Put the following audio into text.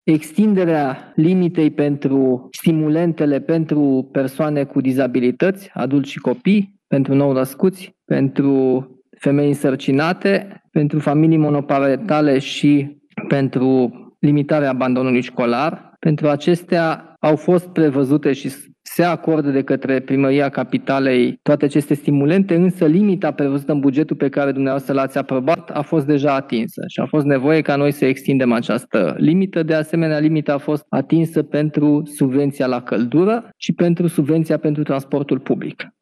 extinderea limitei pentru stimulentele pentru persoane cu dizabilități, adulți și copii, pentru nou-născuți, pentru femei însărcinate, pentru familii monoparentale și pentru limitarea abandonului școlar. Pentru acestea au fost prevăzute și se acordă de către Primăria Capitalei toate aceste stimulente, însă limita prevăzută în bugetul pe care dumneavoastră l-ați aprobat a fost deja atinsă și a fost nevoie ca noi să extindem această limită. De asemenea, limita a fost atinsă pentru subvenția la căldură și pentru subvenția pentru transportul public.